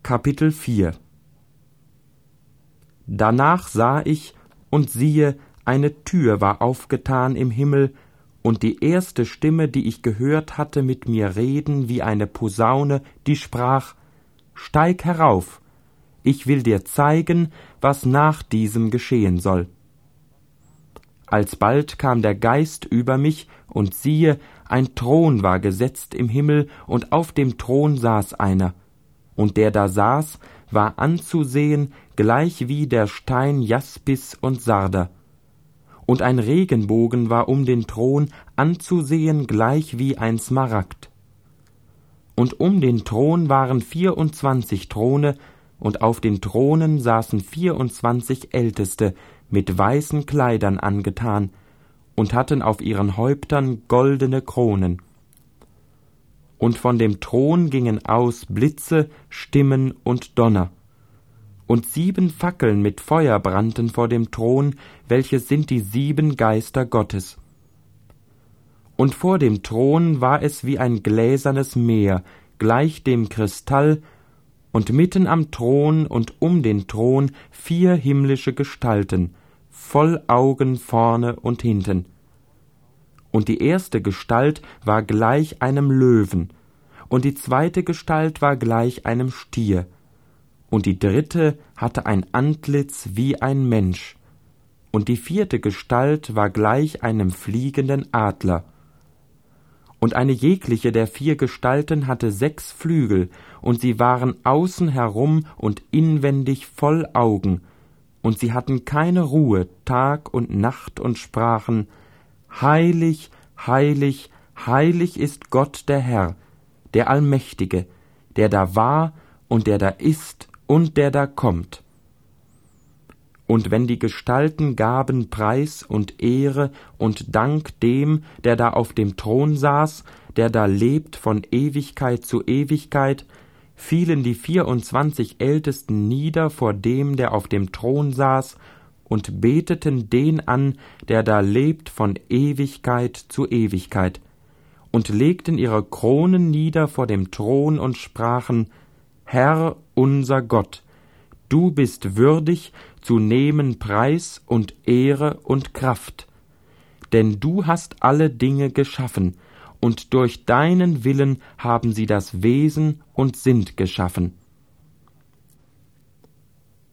Kapitel 4. Danach sah ich, und siehe, eine Tür war aufgetan im Himmel, und die erste Stimme, die ich gehört hatte, mit mir reden wie eine Posaune, die sprach: Steig herauf, ich will dir zeigen, was nach diesem geschehen soll. Alsbald kam der Geist über mich, und siehe, ein Thron war gesetzt im Himmel, und auf dem Thron saß einer. Und der da saß, war anzusehen, gleich wie der Stein Jaspis und Sarder. Und ein Regenbogen war um den Thron anzusehen, gleich wie ein Smaragd. Und um den Thron waren 24 Throne, und auf den Thronen saßen 24 Älteste, mit weißen Kleidern angetan, und hatten auf ihren Häuptern goldene Kronen. Und von dem Thron gingen aus Blitze, Stimmen und Donner. Und 7 Fackeln mit Feuer brannten vor dem Thron, welches sind die 7 Geister Gottes. Und vor dem Thron war es wie ein gläsernes Meer, gleich dem Kristall, und mitten am Thron und um den Thron 4 himmlische Gestalten, voll Augen vorne und hinten. Und die erste Gestalt war gleich einem Löwen, und die zweite Gestalt war gleich einem Stier, und die dritte hatte ein Antlitz wie ein Mensch, und die vierte Gestalt war gleich einem fliegenden Adler. Und eine jegliche der 4 Gestalten hatte 6 Flügel, und sie waren außen herum und inwendig voll Augen, und sie hatten keine Ruhe Tag und Nacht und sprachen: Heilig, heilig, heilig ist Gott der Herr, der Allmächtige, der da war und der da ist und der da kommt. Und wenn die Gestalten gaben Preis und Ehre und Dank dem, der da auf dem Thron saß, der da lebt von Ewigkeit zu Ewigkeit, fielen die 24 Ältesten nieder vor dem, der auf dem Thron saß, und beteten den an, der da lebt von Ewigkeit zu Ewigkeit, und legten ihre Kronen nieder vor dem Thron und sprachen: Herr unser Gott, du bist würdig zu nehmen Preis und Ehre und Kraft, denn du hast alle Dinge geschaffen, und durch deinen Willen haben sie das Wesen und sind geschaffen.